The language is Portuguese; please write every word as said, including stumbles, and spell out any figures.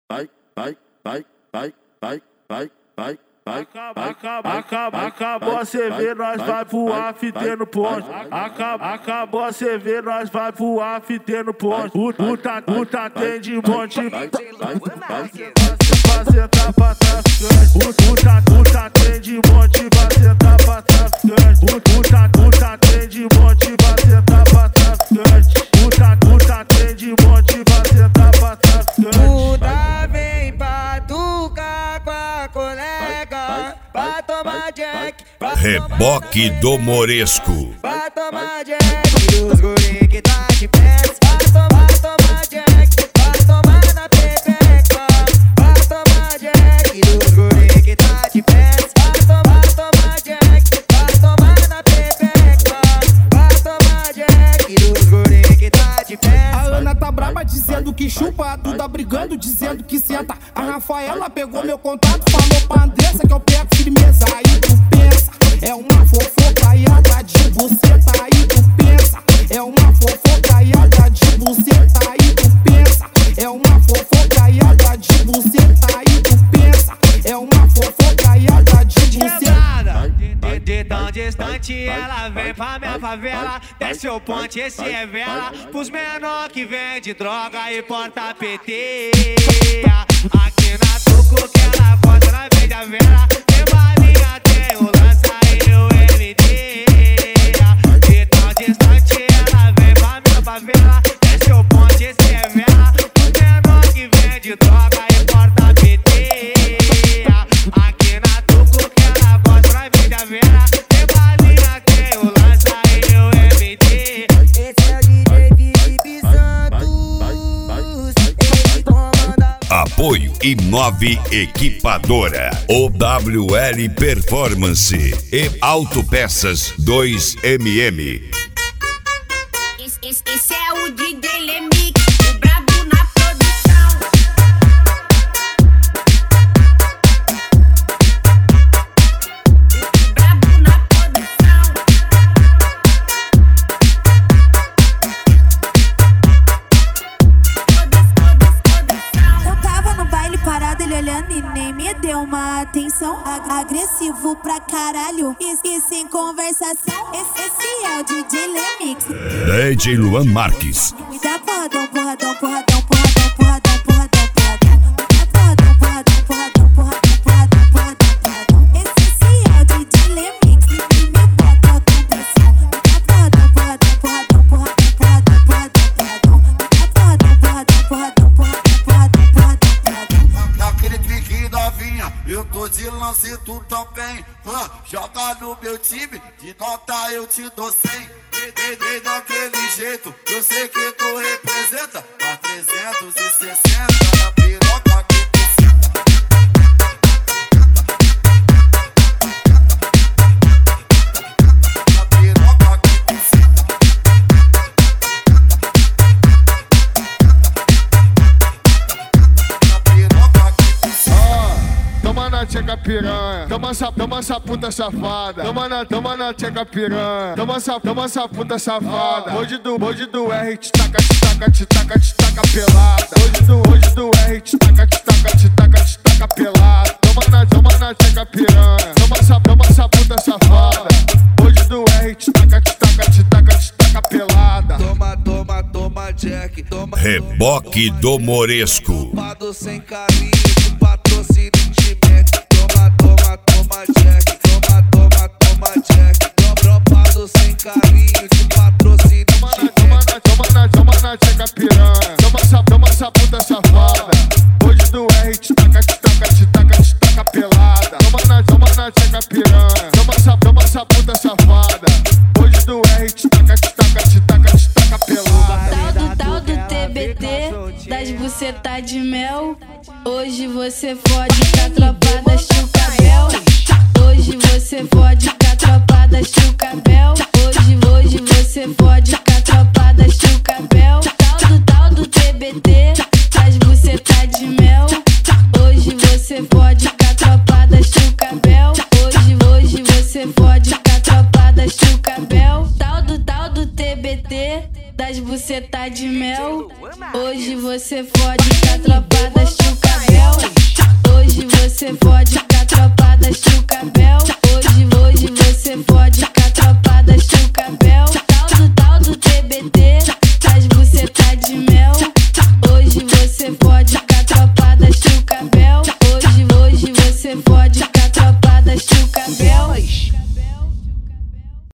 vai, vai, vai, vai, vai, vai, vai, vai. Acabou, acabou a C V, nós vai pro after no ponte. Acabou a C V, nós vai pro after no ponte. Puta, puta, tem de monte. Pra sentar pra traficante. Puta, puta, tem de monte. Pra sentar pra traficante. Puta, puta, tem de monte. Pra sentar pra traficante. Puta, puta, tem de monte. Pra sentar pra traficante. Puta, vem pra tucar com a colega. Pra tomar Jack. Reboque do Moresco. Pra tomar Jack. Dos guri que tá de pé. Pra tomar, tomar Jack. Pra tomar na pepeca. Pra tomar Jack. Dos guri que tá de pé. Pra tomar, tomar Jack. Pra tomar na pepeca. Pra tomar Jack. Dos guri que tá de pé. A Ana tá braba dizendo que chupa, a Duda brigando dizendo que senta. A Rafaela pegou meu contato, falou pra Andressa que eu pego firmeza. Aí tu pensa, é uma fofocaiada de buceta. Aí tu pensa, é uma fofocaiada de buceta. Aí tu pensa, é uma fofocaiada de buceta. Aí tu pensa, é uma fofocaiada de buceta. De, de tão distante ela vem pra minha favela. Desce o ponte, esse é vela. Pros menor que vende droga e porta P T. Aqui na Tuco que ela conta, ela vende a vela. Tem balinha, tem o lança e o M D. De tão distante ela vem pra minha favela. Desce o ponte, esse é vela. Pros menor que vende droga e porta P T. Aqui na Tuco que ela conta, ela vende a vela. Tem balinha, tem o lança e o M D. Esse é o D J Felipe Santos. Ele comanda. Apoio Inove Equipadora, O W L Performance e Autopeças dois M M. Esse, esse, esse é o D J Lemix, o brabo na produção. O brabo na produção. Eu tava no baile parado, ele olhando e nem me deu uma atenção. A- Agressivo pra caralho e, e sem conversação. Esse, esse é o D J Lemix. D J Luan Marques. Me dá porradão, porradão, porradão, porradão, porradão, porradão, porradão. Me dá porradão, porradão, porradão, porradão, porradão, porradão, porradão. Esse, esse é o D J Lemix e me bota com pressão. Me dá porradão, porradão, porradão, porradão, porradão, porradão, porradão. Me dá porradão, porradão, porradão, porradão, porradão, porradão, porradão. Naquele pique novinha, eu tô de lance, tu também. Hã, joga no meu time, de nota eu te dou cem. Vem, vem, vem daquele jeito, eu sei que tu representa. A trezentos e sessenta na piroca que tu senta. Na piroca que tu senta. Na piroca que tu senta. Toma na tcheca piranha, toma essa, toma essa puta safada. Toma na, toma na tcheca piranha, toma essa, toma essa puta safada. Hoje do, hoje do R, te taca, te taca, te taca, te taca pelada. Hoje do, hoje do R, te taca, te taca, te taca, te taca pelada. Toma na, toma na tcheca piranha, toma essa, toma essa puta safada. Hoje do R, te taca, te taca, te taca, te taca pelada. Toma, toma, toma, Jack. Toma, Reboque do Moresco. toma, sem carinho, com patrocínio de Mac. Toma, toma, toma, Jack. Toma, toma, toma, Jack. Dropado sem carinho, de patrocínio de Toma Mac. na, toma na, toma na tcheca piranha, toma essa, toma essa puta safada. Hoje do R, te taca, te taca, te taca, te taca pelada. Toma na, toma na tcheca piranha, toma essa, toma essa puta safada. Hoje do R, te taca, te taca, te taca, te taca pelada. Tal do tal do T B T, das bucetas de mel. Hoje você fode com a tropa da Chucabel. Hoje você fode com a tropa da Chucabel. Hoje, hoje você fode com a tropa da Chucabel. Tal do tal do T B T, das bucetas de mel. Hoje você fode com a tropa da Chucabel. Hoje, hoje você fode com a tropa da Chucabel. Tal do tal do T B T, das bucetas de mel. Hoje você fode com a tropa da Chucabel. você fode